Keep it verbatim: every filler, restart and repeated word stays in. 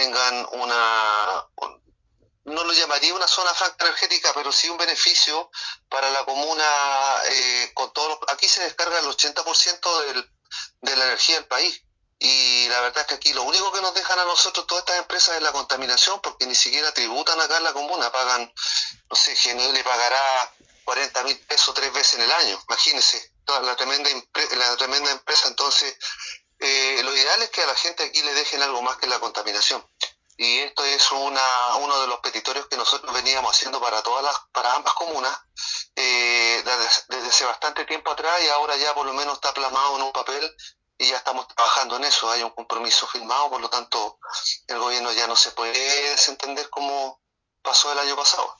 tengan una, no lo llamaría una zona franca energética, pero sí un beneficio para la comuna. Eh, con todos los- aquí se descarga el ochenta por ciento del, de la energía del país. Y la verdad es que aquí lo único que nos dejan a nosotros todas estas empresas es la contaminación, porque ni siquiera tributan acá en la comuna, pagan, no sé, G N L pagará cuarenta mil pesos tres veces en el año, imagínense, toda la tremenda, la tremenda empresa. Entonces, eh, lo ideal es que a la gente aquí le dejen algo más que la contaminación. Y esto es una, uno de los petitorios que nosotros veníamos haciendo para todas las, para ambas comunas, eh, desde, desde hace bastante tiempo atrás, y ahora ya por lo menos está plasmado en un papel y ya estamos trabajando en eso. Hay un compromiso firmado, por lo tanto el gobierno ya no se puede desentender como pasó el año pasado.